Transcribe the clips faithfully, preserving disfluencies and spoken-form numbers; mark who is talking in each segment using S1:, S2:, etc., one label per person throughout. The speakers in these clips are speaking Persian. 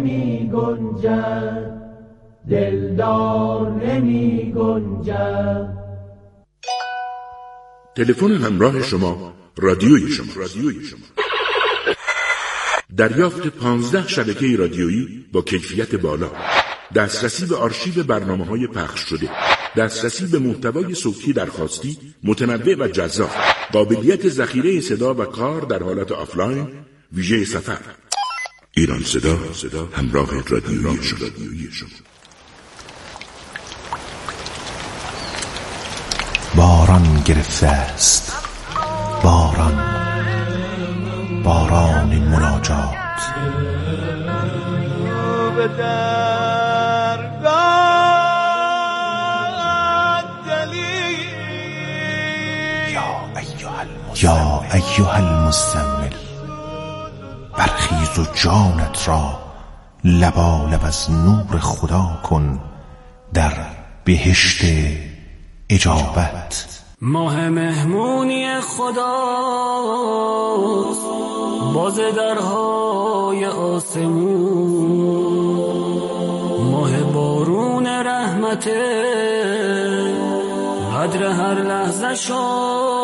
S1: نمی گنجد، دلدار نمی گنجد.
S2: تلفن همراه شما رادیوی شما. رادیوی شما. دریافت پانزده شبکه رادیویی با کیفیت بالا، دسترسی به آرشیو برنامه‌های پخش شده، دسترسی به محتوای صوتی درخواستی متنوع و جذاب، قابلیت ذخیره صدا و کار در حالت آفلاین، ویژه سفر. ایران صدا، صدا همراه رادیویی شما.
S3: باران گرفته است، باران، باران مناجات.
S4: به درگاه دلی
S3: یا ایها المزمل، برخیز و جانت را لبالب از نور خدا کن در بهشت اجابت.
S5: ماه مهمونی خداست، باز درهای آسمون، ماه بارون رحمته، قدر هر لحظه شو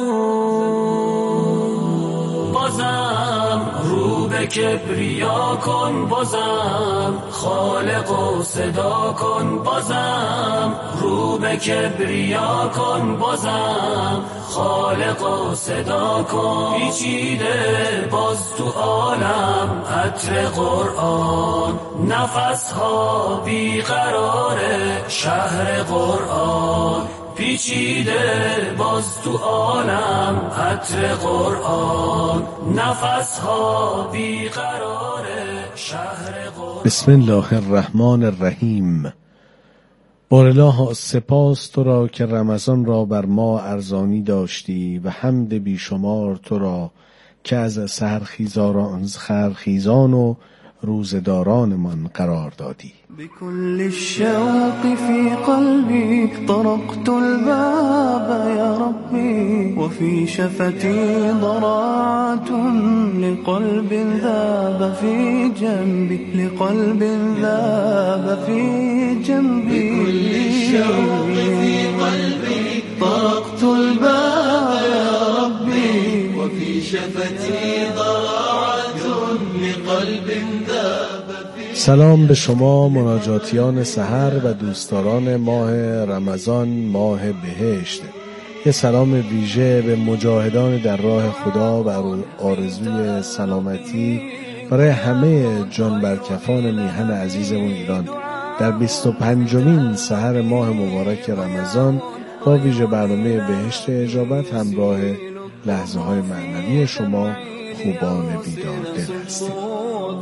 S5: بدون. بازم رو به کبریا کن، بازم خالق و صدا کن، بازم رو به کبریا کن، بازم خالق و صدا کن. پیچیده باز تو عالم عطر قرآن، نفس ها بیقرار شهر قرآن. پیچیده باز تو عالم عطر قرآن، نفس ها بیقرار شهر قرآن.
S6: بسم الله الرحمن الرحیم. بارالله سپاس تو را که رمضان را بر ما ارزانی داشتی و حمد بیشمار تو را که از سحرخیزان خرخیزان و روزدارانمان قرار دادی.
S4: بكل الشوق في قلبي طرقت الباب يا ربي، وفي شفتي ضراعة لقلب ذاب في جنبي، لقلب ذاب في جنبي. بكل الشوق في قلبي طرقت الباب يا ربي، وفي شفتي ضراعة لقلب ذاب.
S6: سلام به شما مناجاتیان سحر و دوستداران ماه رمضان، ماه بهشت. یه سلام ویژه به مجاهدان در راه خدا و آرزوی سلامتی برای همه جان برکفان میهن عزیزمون ایران در بیست و پنجمین سحر ماه مبارک رمضان با ویژه برنامه بهشت اجابت همراه لحظه های معنوی شما خوبان بیدار دل هستید.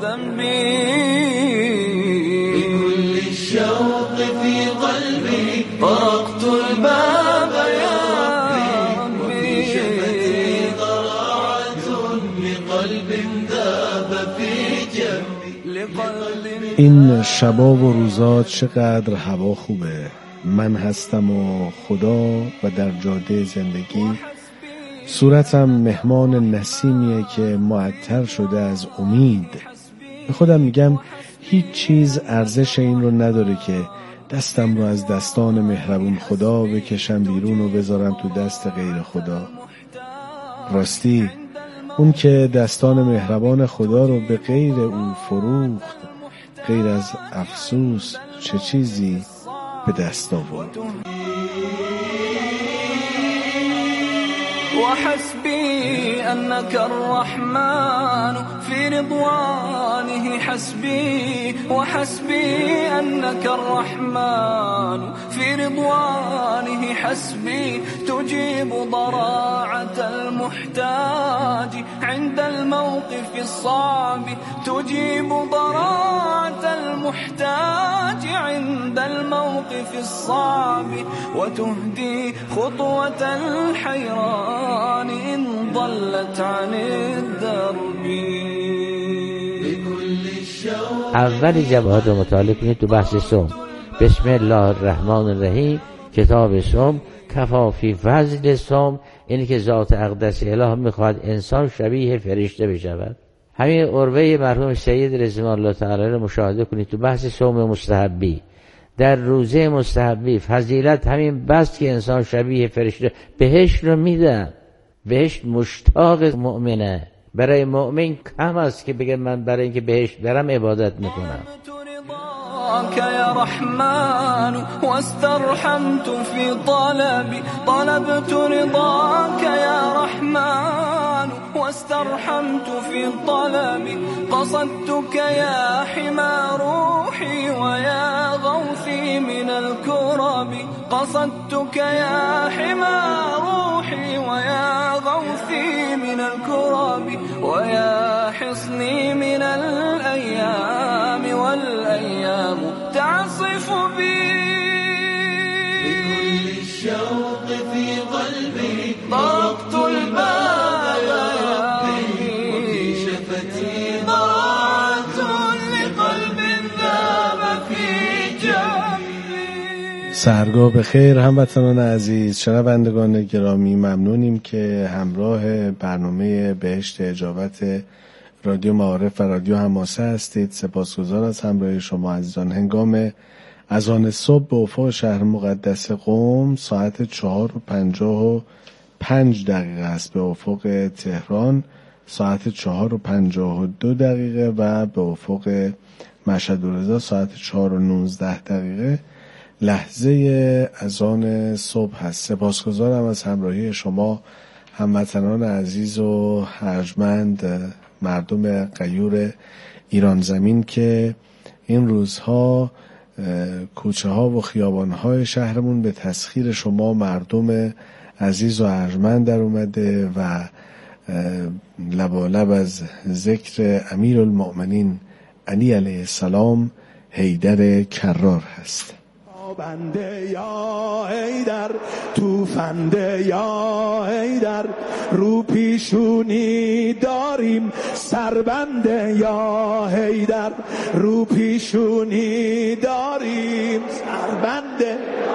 S4: بكل الشوق في قلبي طرقت الباب يا ربي، وفي شفتي ضراعة لقلب ذاب في جنبي.
S6: این شبا و روزا چقدر هوا خوبه. من هستم و خدا و در جاده زندگی صورتم مهمان نسیمیه که معطر شده از امید. به خودم میگم هیچ چیز ارزش این رو نداره که دستم رو از دستان مهربون خدا بکشم بیرون و بذارم تو دست غیر خدا. راستی اون که دستان مهربان خدا رو به غیر او فروخت، غیر از افسوس چه چیزی به دست آورد؟
S4: وحسبي أنك الرحمن في رضوانه حسبي، وحسبي أنك الرحمن في رضوانه حسبي. تجيب ضراعة المحتاج عند الموقف الصعب، تجيب ضراعة المحتاج عند الموقف الصعب، وتهدي خطوة الحيران إن ضلت عن الدرب.
S7: اولی جواهرات رو مطالعه کنید تو بحث صوم. بسم الله الرحمن الرحیم. کتاب صوم کفافی فضل صوم، اینی که ذات اقدس اله میخواد انسان شبیه فرشته بشود. همین عروه مرحوم سید رضوان الله تعالی رو مشاهده کنید تو بحث صوم مستحبی، در روزه مستحبی فضیلت همین بس که انسان شبیه فرشته بهشت رو میدن. بهشت مشتاق مؤمنه. برای مؤمن کم است که بگه من برای اینکه بهشت برم عبادت میکنم.
S4: طلبك يا رحمن واسترحمت في طلبي طلبت رضاك يا رحمن واسترحمت في طلبي قصدتك يا حمى روحي ويا غوثي من الكرب قصدتك يا حمى روحي ويا غوثي من الكرب ويا حصني من الأيام والأيام تعصف بي
S1: بكل الشوق في قلبي
S4: طرقت الباب
S1: يا ربي وفي شفتي ضاعت لقلب ذاب في جنبي.
S6: سحرگاه بخیر هموطنان عزیز، شنوندگان گرامی، ممنونیم که همراه برنامه بهشت اجابت رادیو معارف و رادیو حماسه هستید. سپاسگزار از همراهی شما عزیزان. هنگام اذان صبح به افق شهر مقدس قم ساعت چهار و پنجاه و پنج دقیقه است، به افق تهران ساعت چهار و پنجاه و دو دقیقه و به افق مشهد و رضا ساعت چهار و نوزده دقیقه لحظه اذان صبح هست. سپاسگزارم از همراهی شما هموطنان عزیز و ارجمند، مردم غیور ایران زمین که این روزها کوچه ها و خیابان های شهرمون به تسخیر شما مردم عزیز و ارجمند در اومده و لبالب از ذکر امیرالمؤمنین علی علیه السلام حیدر کرار هست.
S8: بنده یا حیدر توفنده یا حیدر رو پیشونی داریم سربنده یا حیدر رو پیشونی داریم سربنده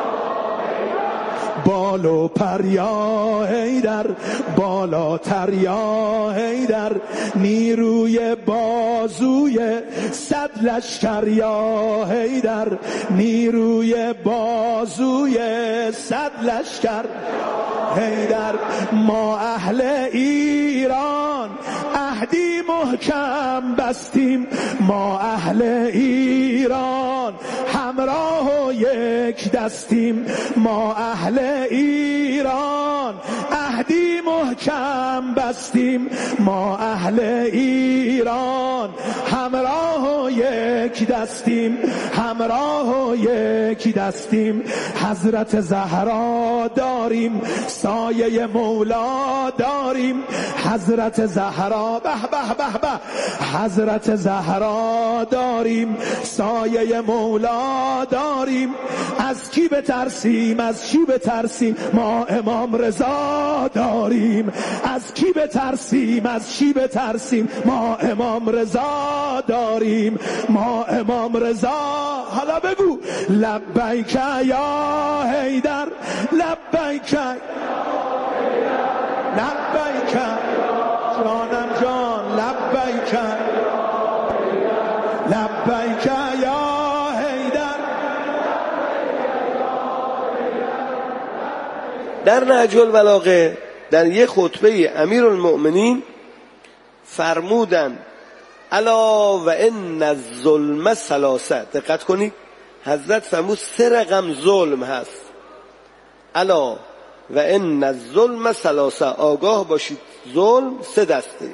S8: بالو پر یا حیدر بالاتر یا حیدر نیروی بازوی صد لشکر یا حیدر نیروی بازوی صد لشکر حیدر ما اهل ایران عهدی محکم بستیم ما اهل ایران همراه و یک دستیم ما اهل ایران عهدی محکم بستیم ما اهل ایران همراه و یک دستیم همراه و یک دستیم حضرت زهرا داریم سایه مولا داریم حضرت زهرا به به به به حضرت زهرا داریم سایه مولا داریم از کی بترسیم از چی بترسیم ما امام رضا داریم از کی بترسیم از چی بترسیم ما امام رضا داریم ما امام رضا. حالا بگو لبیک یا حیدر لبیک لبیک جانم جان لبیک لبیک یا حیدر.
S9: در نهج البلاغه در یک خطبه امیرالمؤمنین فرمودن الا و ان الظلم ثلاثه. دقت کنید حضرت فرمود سه رقم ظلم هست. الا و ان الظلم ثلاثه، آگاه باشید ظلم سه دسته.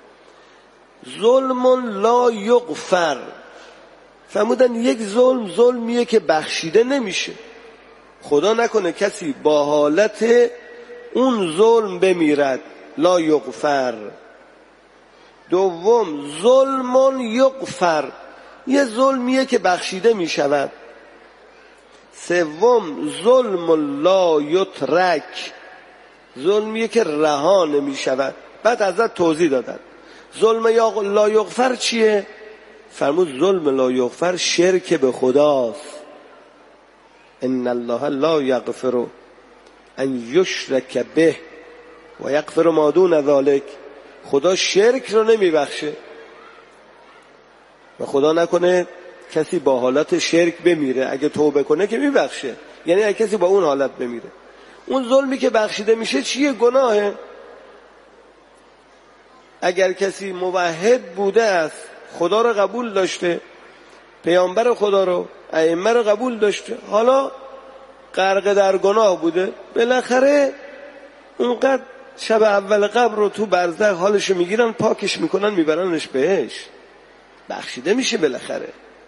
S9: ظلم لا یغفر، فرمودن یک ظلم ظلمیه که بخشیده نمیشه. خدا نکنه کسی با حالت اون ظلم بمیرد، لا یغفر. دوم ظلم یغفر، یه ظلمیه که بخشیده میشود. سوم ظلم لا یترک، ظلمیه که رها نمیشود. بعد حضرت توضیح دادن ظلم لا یغفر چیه؟ فرمود ظلم لا یغفر شرک به خداست. ان الله لا یغفر ان یشرک به و یغفر ما دون ذلک. خدا شرک رو نمیبخشه، و خدا نکنه کسی با حالت شرک بمیره، اگه توبه کنه که میبخشه، یعنی اگه کسی با اون حالت بمیره. اون ظلمی که بخشیده میشه چیه؟ گناهه. اگر کسی موحد بوده است، خدا رو قبول داشته، پیامبر خدا رو، ائمه رو قبول داشته، حالا غرق در گناه بوده، بالاخره اونقدر شب اول قبر رو تو برزخ حالشو میگیرن، پاکش میکنن، میبرنش بهش، بخشیده میشه بالاخره.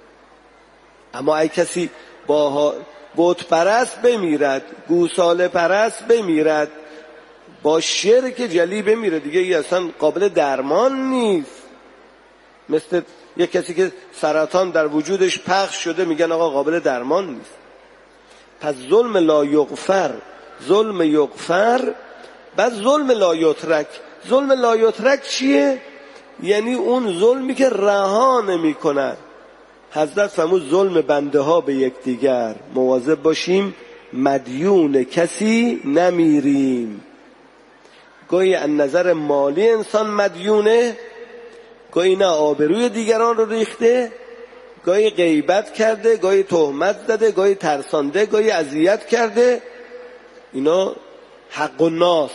S9: اما ای کسی با بت پرست بمیرد، گوساله پرست بمیرد، با شرک جلی بمیره، دیگه ای اصلا قابل درمان نیست. مثل یک کسی که سرطان در وجودش پخش شده، میگن آقا قابل درمان نیست. پس ظلم لا یغفر، ظلم یغفر، بعد ظلم لا یترک. ظلم لا یترک چیه؟ یعنی اون ظلمی که رها نمی کند. حضرت فرمود ظلم بنده ها به یکدیگر، مواظب باشیم مدیون کسی نمیریم. گاهی از نظر مالی انسان مدیونه، گاهی نه آبروی دیگران رو ریخته، گاهی غیبت کرده، گاهی تهمت زده، گاهی ترسانده، گاهی اذیت کرده. اینا حق الناس.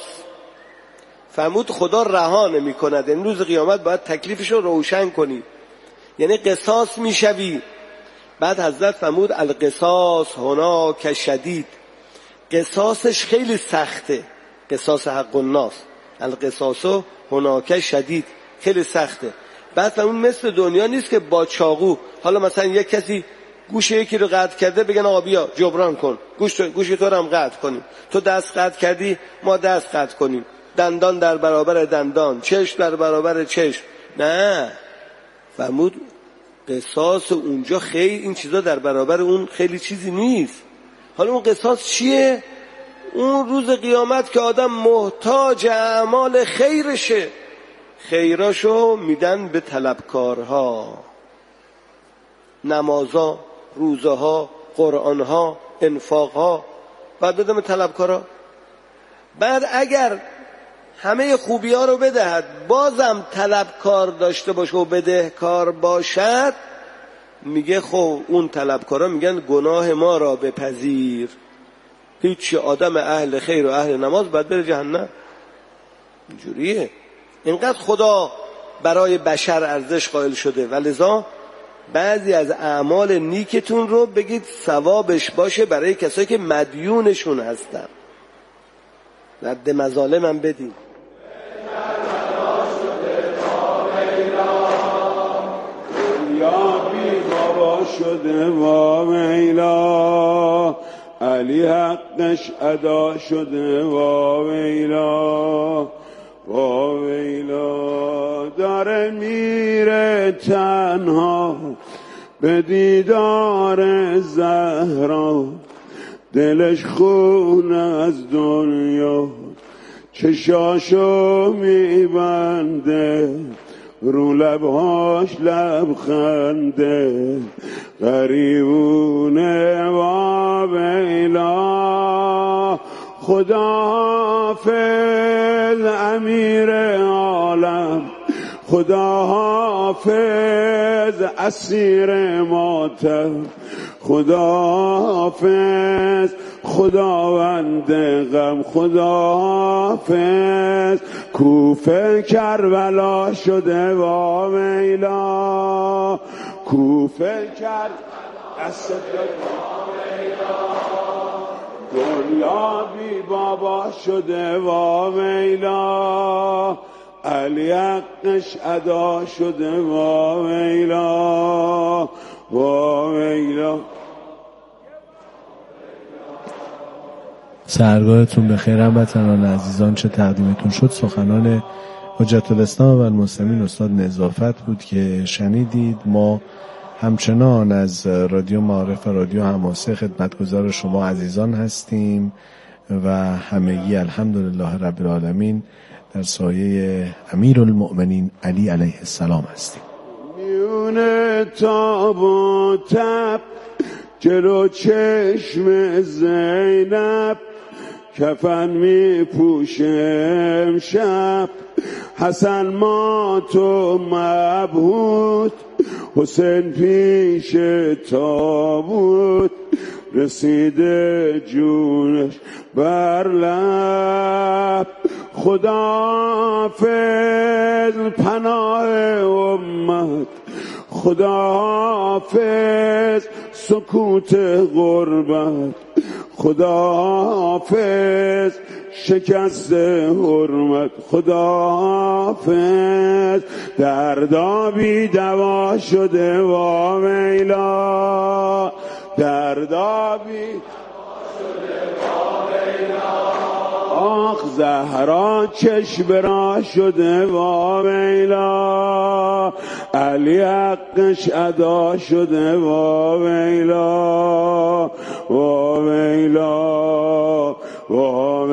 S9: فرمود خدا رها نمی کند. این روز قیامت باید تکلیفش رو روشن کنی، یعنی قصاص میشوی. بعد حضرت فرمود القصاص هناک شدید، قصاصش خیلی سخته، قصاص حق الناس، القصاص هناک شدید، خیلی سخته. بعد فرمود مثل دنیا نیست که با چاقو، حالا مثلا یک کسی گوش یکی رو قطع کرده، بگن آقا بیا جبران کن، گوش گوش تو رو هم قطع کنیم، تو دست قطع کردی ما دست قطع کنیم، دندان در برابر دندان، چشم در برابر چشم. نه، فرمود قصاص اونجا خیلی، این چیزا در برابر اون خیلی چیزی نیست. حالا اون قصاص چیه؟ اون روز قیامت که آدم محتاج اعمال خیرشه، خیراشو میدن به طلبکارها، نمازها، روزها، قرآنها، انفاقها، بعد بدم به طلبکارها. بعد اگر همه خوبی ها رو بدهد، بازم طلبکار داشته باشه و بدهکار باشد، میگه خب اون طلبکارا میگن گناه ما را بپذیر. هیچی، آدم اهل خیر و اهل نماز باید بره جهنم. اینجوریه. اینقدر خدا برای بشر ارزش قائل شده و لذا بعضی از اعمال نیکتون رو بگید ثوابش باشه برای کسایی که مدیونشون هستن. رد مظالم هم بدید.
S8: یا بی بابا شده وا ویلا، علی حقش ادا شده وا ویلا، وا ویلا. داره میره تنها به دیدار زهرا، دلش خون از دنیا، چشاشو میبنده، رو لبهاش لبخنده، غریبونه وا ویلا. خدا حافظ امیر عالم، خدا حافظ اسیر ماتم، خدا حافظ خداوند غم، خدا حافظ کوفه کربلا شده وا ویلا، کوفه کربلا دست دنیا بی بابا شده وا ویلا، علی حقش ادا شده وا ویلا، وا ویلا.
S6: سرگاهتون به خیر هموطنان عزیزان. چه تقدیمتون شد سخنان حجت الاسلام و المسلمین استاد نظافت بود که شنیدید. ما همچنان از رادیو معارف و رادیو حماسه خدمتگزار شما عزیزان هستیم و همگی الحمدلله رب العالمین در سایه امیرالمؤمنین علی علیه السلام هستیم.
S8: میون تاب و تب جلو چشم زینب، کفن می پوشم شب، حسن ما تو مبهوت، حسین پیش تابوت رسیده جونش بر لب خداحافظ پناه امت خداحافظ سکوت غربت خداحافظ شکست حرمت خداحافظ دردا بی دوا شده وا ویلا دردا بی آخ زهرا چشم را شده وا ویلا علی حقش ادا شده وا ویلا وا ویلا وا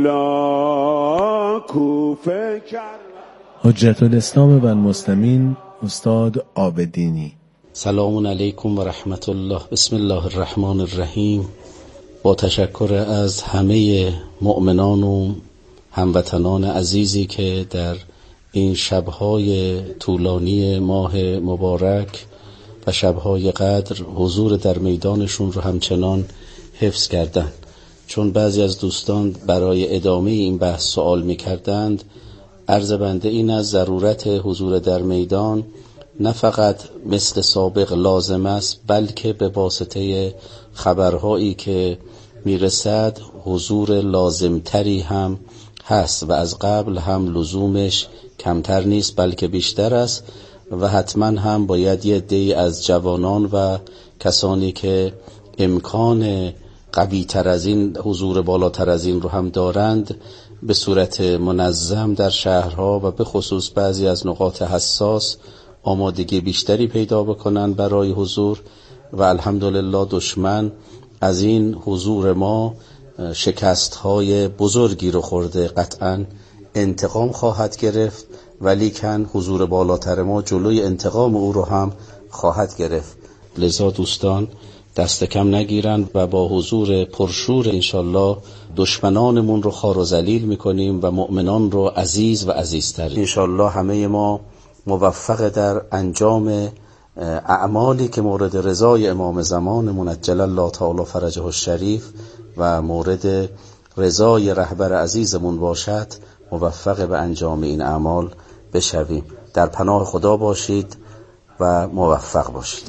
S8: ویلا کوفه کرد.
S6: حجت الاسلام و المسلمین استاد عابدینی.
S10: سلام علیکم و رحمت الله. بسم الله الرحمن الرحیم. با تشکر از همه مؤمنان و هموطنان عزیزی که در این شبهای طولانی ماه مبارک و شبهای قدر حضور در میدانشون رو همچنان حفظ کردند. چون بعضی از دوستان برای ادامه این بحث سوال می‌کردند، عرض بنده این از ضرورت حضور در میدان نه فقط مثل سابق لازم است، بلکه به واسطه خبرهایی که میرسد حضور لازمتری هم هست و از قبل هم لزومش کمتر نیست بلکه بیشتر است و حتما هم باید یه عده‌ای از جوانان و کسانی که امکان قوی تر از این حضور بالاتر از این رو هم دارند به صورت منظم در شهرها و به خصوص بعضی از نقاط حساس آمادگی بیشتری پیدا بکنن برای حضور و الحمدلله دشمن از این حضور ما شکست‌های بزرگی رو خورده. قطعاً انتقام خواهد گرفت ولیکن حضور بالاتر ما جلوی انتقام او رو هم خواهد گرفت. لذا دوستان دست کم نگیرن و با حضور پرشور انشالله دشمنانمون رو خوار و ذلیل میکنیم و مؤمنان رو عزیز و عزیزتر. انشالله همه ما موفق در انجام اعمالی که مورد رضای امام زمانمون عجل الله تعالی فرجه الشریف و مورد رضای رهبر عزیزمون باشد موفق به انجام این اعمال بشویم. در پناه خدا باشید و موفق باشید.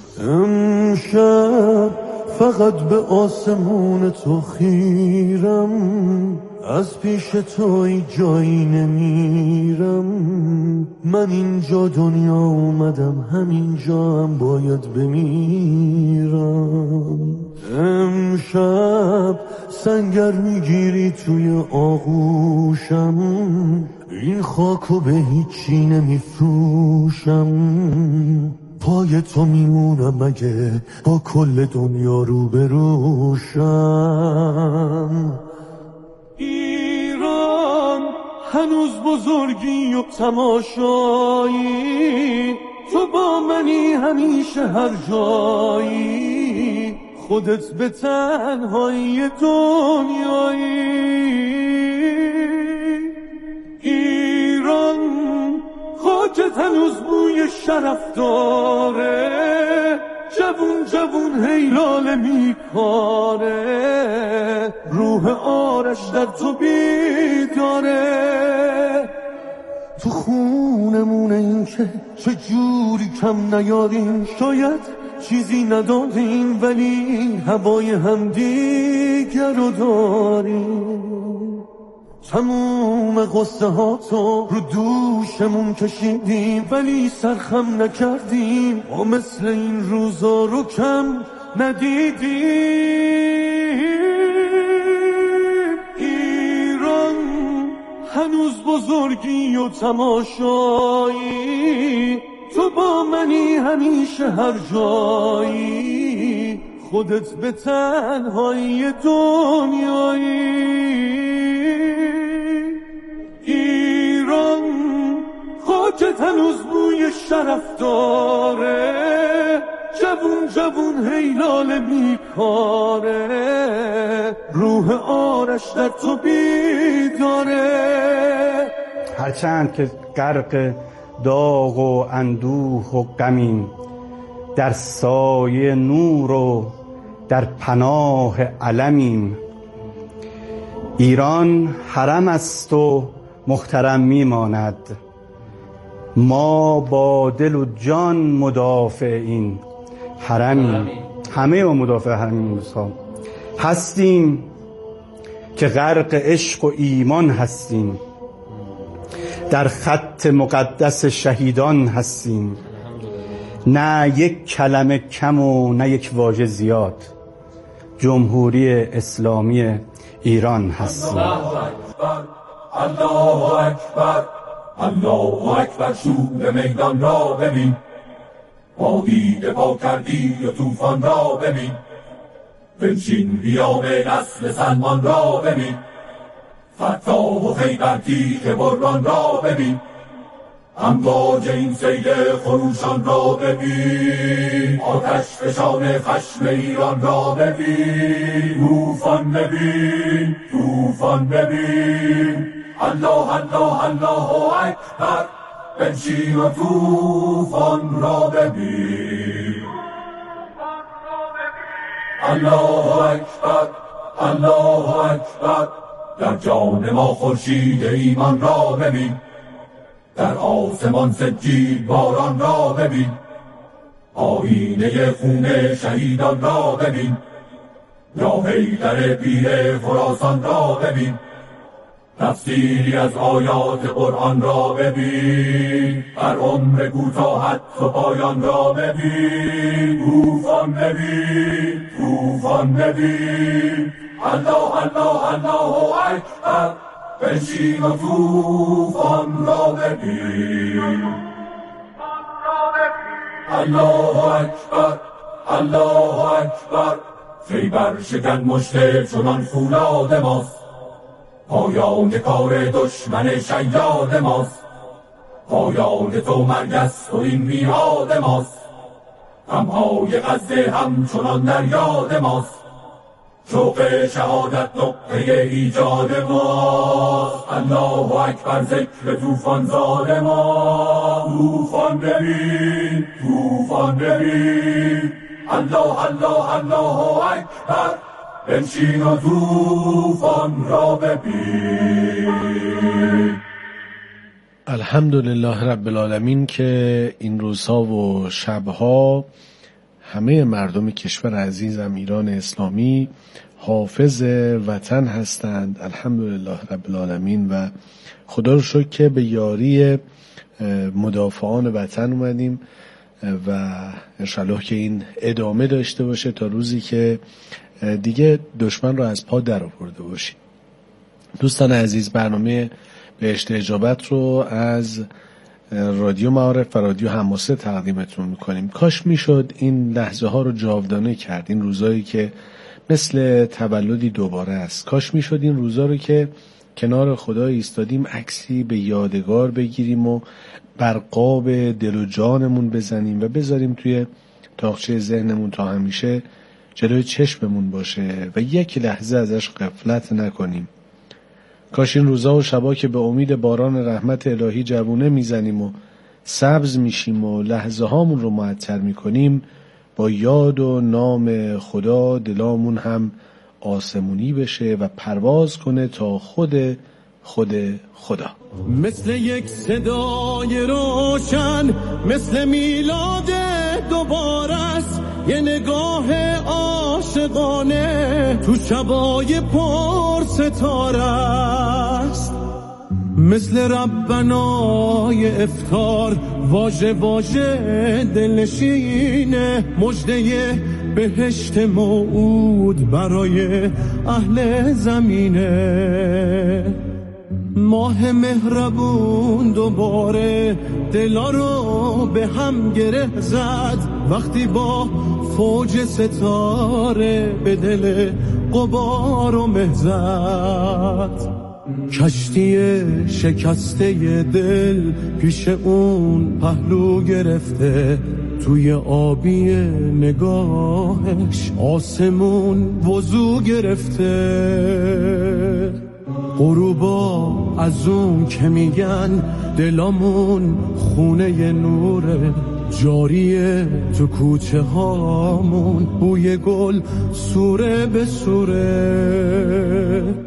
S1: امشب فقط به آسمون تو خیرم، از پیش توی جایی نمیرم. من اینجا دنیا اومدم، همینجا هم باید بمیرم. امشب سنگر میگیری توی آغوشم، این خاکو به هیچی نمیفروشم. پای تو میمونم مگه با کل دنیا رو بروشم. ایران هنوز بزرگی و تماشایی، تو با منی همیشه هر جایی. خودت به تنهایی دنیایی. ایران خاکت هنوز بوی شرف داره، جوون جوون هیلاله میکاره. روح آرش در تو بیداره. تو خونمونه این که چجوری کم نیاریم، شاید چیزی نداریم ولی هوای هم دیگر رو داریم. تموم قصه ها تو رو دوشمون کشیدیم ولی سرخم نکردیم. ما مثل این روزا رو کم ندیدیم. ایران هنوز بزرگی و تماشایی، تو با منی همیشه هر جایی. خودت به تنهایی دنیایی. ایران خاکت هنوز بوی شرف داره، جوون جوون هیلاله میکاره. روح آرش در تو بیداره.
S11: هرچند که غرق داغ و اندوه و غمیم، در سایه نور و در پناه علمیم. ایران حرم است و محترم میماند، ما با دل و جان مدافع این حرمیم. همه ما مدافع حرمیم هستیم که غرق عشق و ایمان هستیم، در خط مقدس شهیدان هستیم، نه یک کلمه کم و نه یک واژه زیاد، جمهوری اسلامی ایران هستیم.
S12: الله اکبر، الله اکبر، الله اکبر، شور میدان را ببین، با دیده پا کردی و طوفان را ببین، بنشین قیام نسل سلمان را ببین، فتح و خیبر تیغ بران را ببین، امواج این سیل خروشان را ببین، آتش فشان خشم ایران را ببین، طوفان ببین، طوفان ببین، الله الله الله اکبر، بنشین و طوفان را ببین. الله اکبر، الله اکبر، در جان ما خورشید ایمان را ببین، در آسمان سجید باران را ببین، آینه خون شهیدان را ببین، یا حیدر پیر خراسان را ببین، تفسیری از آیات قرآن را ببین، بر عمر کوتاهت و پایان را ببین، طوفان ببین، طوفان ببین، الله الله الله اکبر، بنشین و طوفان را ببین. الله اکبر، الله اکبر، خیبر شکن مشت چنان فولاد ماست، پایان کار دشمن شیاد ماست، پایان تو مرگ است و این میعاد ماست، غمهای غزه همچنان در یاد ماست، شوق شهادت نقطه ایجاد ماست، الله اکبر، ذکر طوفان زاد ما، طوفان ببین، طوفان ببین، الله الله الله اکبر، بنشین و طوفان را ببین.
S6: الحمدلله رب العالمین که این روزها و شبها همه مردم کشور عزیزم ایران اسلامی حافظ وطن هستند. الحمدلله رب العالمین و خدا رو شکر که به یاری مدافعان وطن اومدیم و انشالله که این ادامه داشته باشه تا روزی که دیگه دشمن رو از پا در آورده باشیم. دوستان عزیز، برنامه بهشت اجابت رو از رادیو معارف و رادیو حماسه تقدیمتون میکنیم. کاش میشد این لحظه ها رو جاودانه کرد، این روزایی که مثل تولدی دوباره است. کاش میشد این روزا رو که کنار خدا ایستادیم عکسی به یادگار بگیریم و بر قاب دل و جانمون بزنیم و بذاریم توی تاقچه ذهنمون تا همیشه جلوی چشممون باشه و یک لحظه ازش غفلت نکنیم. کاش این روزا و شبا که به امید باران رحمت الهی جوونه میزنیم و سبز میشیم و لحظه هامون رو معطر میکنیم، با یاد و نام خدا دلامون هم آسمونی بشه و پرواز کنه تا خود خود خدا.
S1: مثل یک صدای روشن، مثل میلاد دوباره است، یه نگاه عاشقانه تو شبای پر ستاره است، مثل ربنای افطار واژه واژه دلنشینه، مژده بهشت موعود برای اهل زمینه. ماه مهربون دوباره دلا رو به هم گره زد، وقتی با فوج ستاره به دل غبار و مه زد. کشتی شکسته دل پیش اون پهلو گرفته، توی آبی نگاهش آسمون وضو گرفته. غروبا از اون که میگن دلامون خونه نوره، جاریه تو کوچه هامون، بوی گل سوره به سوره.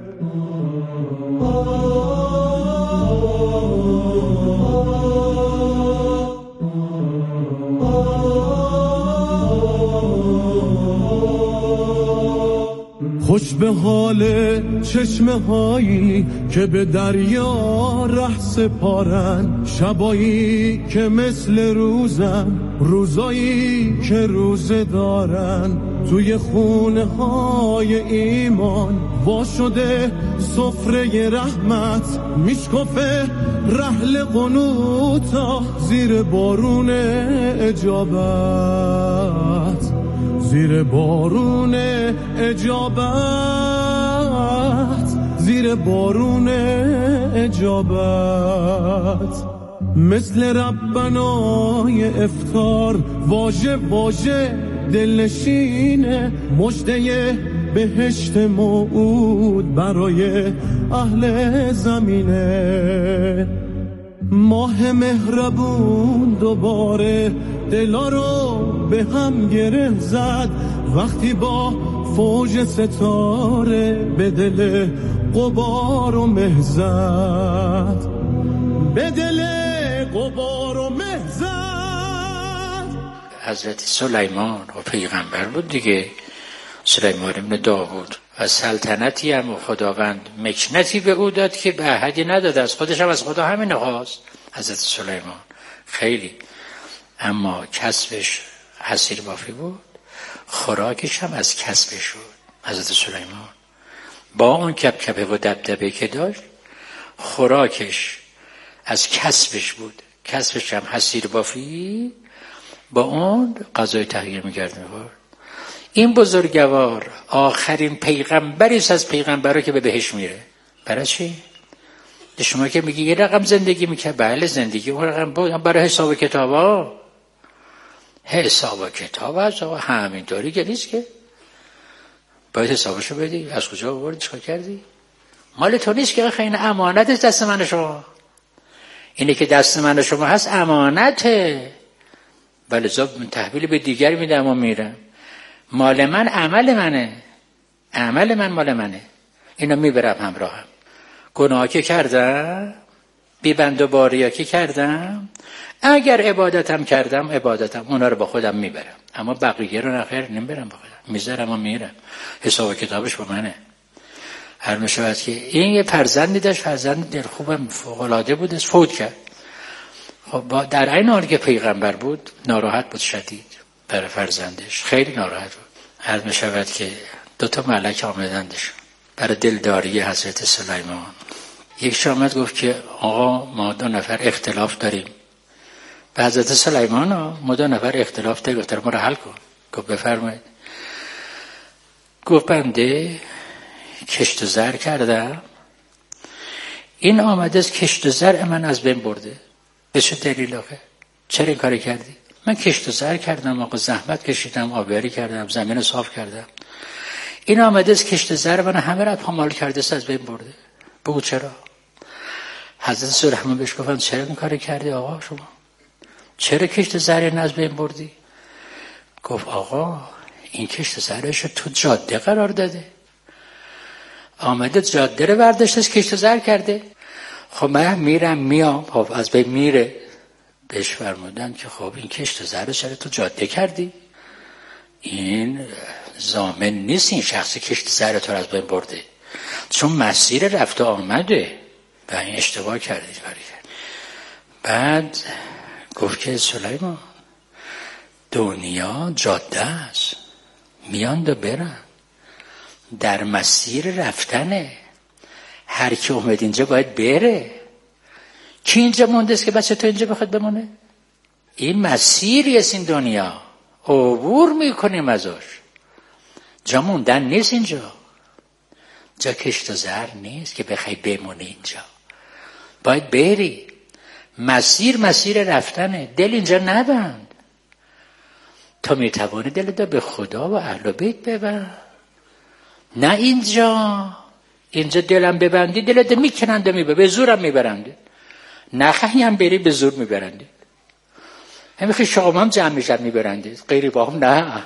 S1: خوش به حال چشمه هایی که به دریا ره سپارن، شبایی که مثل روزن، روزایی که روزه دارن. توی خونه های ایمان وا شده سفره رحمت، میشکفه رحل قنوتا زیر بارون اجابت، زیر بارون اجابت، زیر بارون اجابت. مثل ربنای افطار واژه واژه دلنشینه، مژده بهشت موعود برای اهل زمینه. ماه مهربون دوباره دلا رو به هم گره زد، وقتی با فوج ستاره به دل غبار و مه زد، به دل غبار و مه زد.
S13: حضرت سلیمان و پیغمبر بود دیگه، سلیمان ابن داوود، و سلطنتی هم و خداوند مکنتی به او داد که به احدی نداد، از خودش هم از خدا همین خواست حضرت سلیمان خیلی. اما کسبش حصیر بافی بود، خوراکش هم از کسبش بود. حضرت سلیمان با اون کپکپه و دبدبه که داشت، خوراکش از کسبش بود، کسبش هم حصیر بافی، با اون غذای تهیه می‌کرد می‌خورد. این بزرگوار آخرین پیغمبری است از پیغمبرا که به بهشت میره. برای چی؟ شما که میگی یه رقم زندگی میکنه، بله زندگی اون رقم بود، برای حساب کتابا حساب کتاب هست و همینطوری که نیست که باید حسابشو بدی. از کجا آوردی؟ چیکار کردی؟ مال تو نیست که خیلی امانت است دست من شما. اینه که دست من شما هست امانته، ولی زب تحویل به دیگر میدم و میرم. مال من عمل منه، عمل من مال منه، اینو میبرم همراهم. گناه که کردم، بیبند و باریا که کردم، اگر عبادتم کردم عبادتم اونا رو با خودم میبرم، اما بقیه رو نخیر نمیبرم با خودم، میذارم و میرم. حساب کتابش با منه. هر میشود که این یه فرزندی داشت، فرزند دل خوبم فوق‌العاده بود، فوت کرد. خب در این حال که پیغمبر بود ناراحت بود شدید برای فرزندش، خیلی ناراحت بود. هر میشود که دو تا ملک آمدندش برای دلداری حضرت سلیمان. یک آمد گفت که آقا ما دو نفر اختلاف داریم. به حضرت سلیمان ما دو نفر اختلاف داریم، گفت ما رو حل کن. گفت بفرمایید. گفت بنده کشت و زر کردم، این آمده از کشت و زر من از بین برده. به چه دلیل آخه؟ چرا این کاری کردی؟ من کشت و زر کردم آقا، زحمت کشیدم، آبیاری کردم، زمین صاف کردم. این آمده از کشت زر من همه را پامال کرده است، از بین برده. بگو چرا؟ حضرت سلیمان بهش گفتن چرا این کاری کردی آقا شما؟ چرا کشت زر این از بین بردی؟ گفت آقا این کشت زرش تو جاده قرار داده، آمده جاده رو برداشته از کشت زر کرده. خب من میرم میام، خب از بین میره. بهش فرمودن که خب این کشت زر چرا تو جاده کردی؟ این ضامن نیست این شخصی کشت زر تو از بین برده، چون مسیر رفت و آمده و این اشتباه کردی. بعد گفت که سلیمان دنیا جاده است، میان و برن، در مسیر رفتنه، هر کی اومد اینجا باید بره. کی اینجا مونده است که بچه تو اینجا بخواد بمونه؟ این مسیری است، این دنیا عبور میکنیم ازش، جا موندن نیست. اینجا جا کشت و زر نیست که بخوای بمونی، اینجا باید بری. مسیر مسیر رفتنه، دل اینجا نبند. تو میتوانی دل به خدا و اهل بیت ببند، نه اینجا. اینجا دلم ببندی دلت میکنند و میبرند، به زورم میبرند. نخواهی هم بری به زور میبرند. همین شما هم جمع میشن میبرندید، غیری با هم نه.